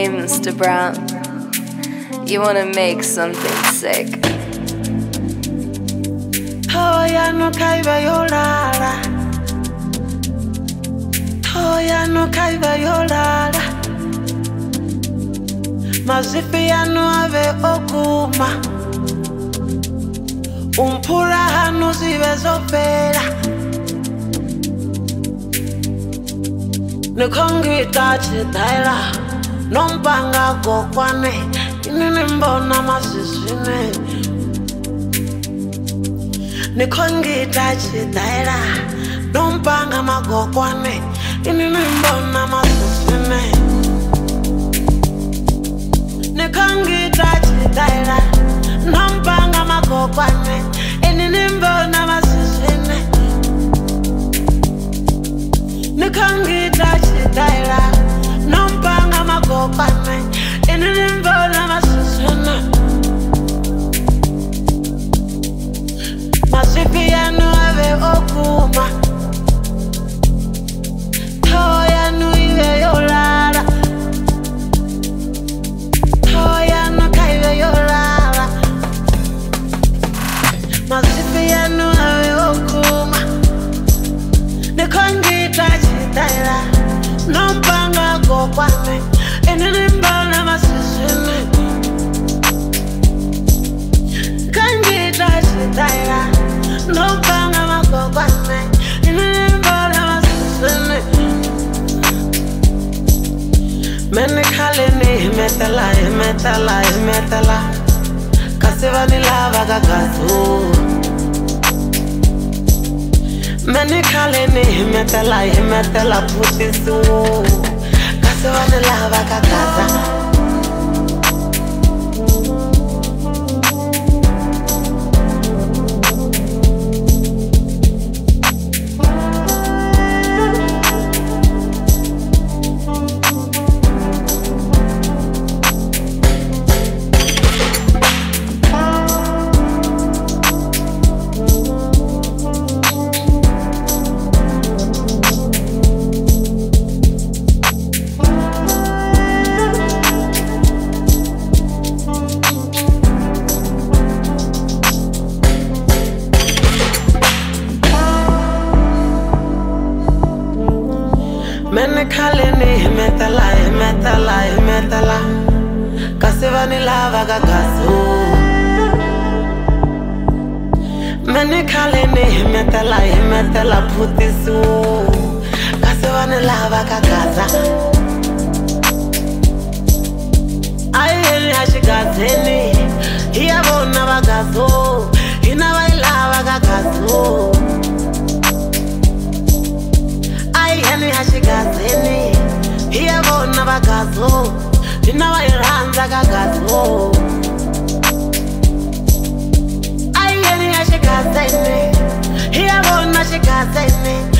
Hey, Mr. Brown, you wanna make something sick? Toya no kaiba yolala. Toya no kaiba yolala. Mazifi yanu ave okuma. Umpura hanu zive zopera. Nikongita chitaila. Nombanga kokwane. Inini mbona masisine. Nikongita chitaila. Nombanga magokwane. Inini mbona masisine. Nikongita chitaila. Nombanga magokwane. Inini mbona masisine. Nikongita chitaila. Nombanga magokwane. Inini mbona masisine. Masifi yanu ave okuma. Toya nu ive yolala. Toya nu kaive yolala. Masifi yanu ave okuma. Nikongita chitaila. Nombanga kokwane. Inini mbona masisine. Nikongita chitaila. Nombanga magokwane. Inini mbona masisine. Mene kaleni metala. Kasevani lava gagazu. Mene kaleni metala putisu. Kasevani lava gagaza. Mene kaleni metala. Kasevani lava gagazu. Mene kaleni metala putisu. Kasevani lava gagaza. Ayeni hashigazeni. Hiyabona bagazu. Hinabailava gagazu. Ayeni hashigazeni. Hiyabona bagazu. Hinabailava gagazu. Ayeni hashigazeni. Hiyabona shigazeni.